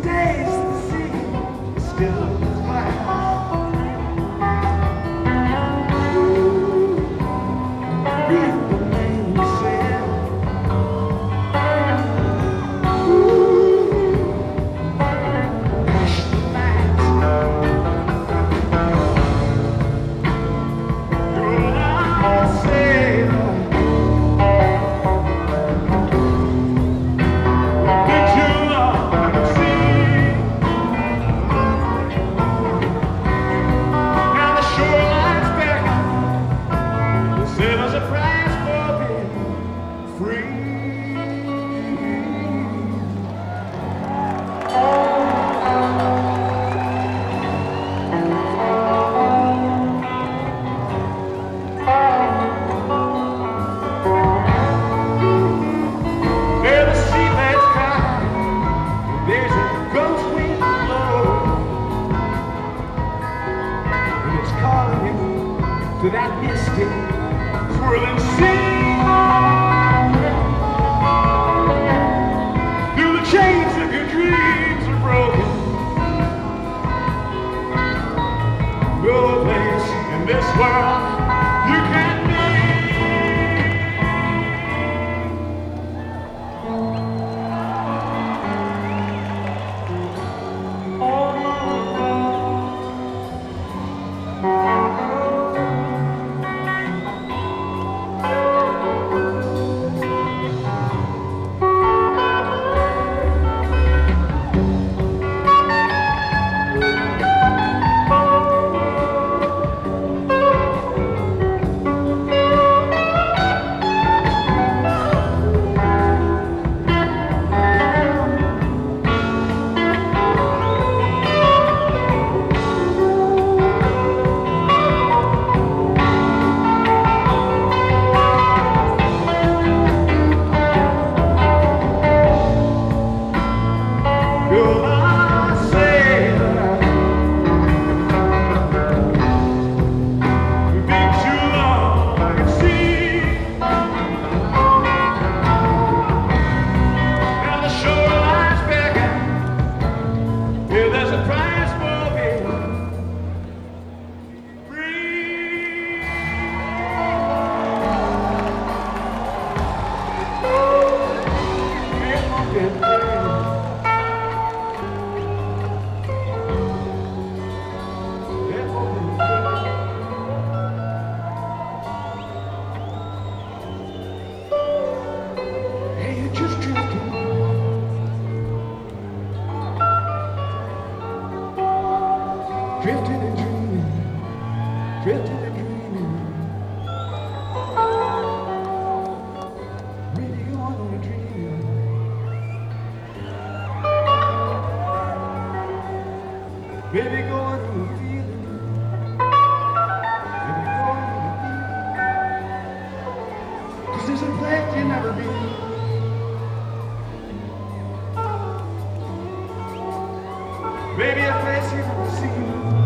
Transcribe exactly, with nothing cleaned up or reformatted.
days the sea still is mine. Read the name said. Hush the night. You're our sailor. Been too long at sea. Now the shoreline's back. Sailor's a prize for being free. There the sea lads cry. There's a ghost wind blow, and it's calling you to that misty, swirling sea. Through the chains of your dreams are broken. No place in this world you can be. You're our sailor. We've been too long at sea. Now the shoreline's beckon. Yeah, there's a prize for being free. Yeah, yeah, yeah. Hey, you're just drifting, drifting and dreaming, drifting and dreaming. Maybe going on a dream. Maybe going on a feeling. Maybe going on a feeling. 'Cause there's a place you've never been. Maybe a place you've never seen.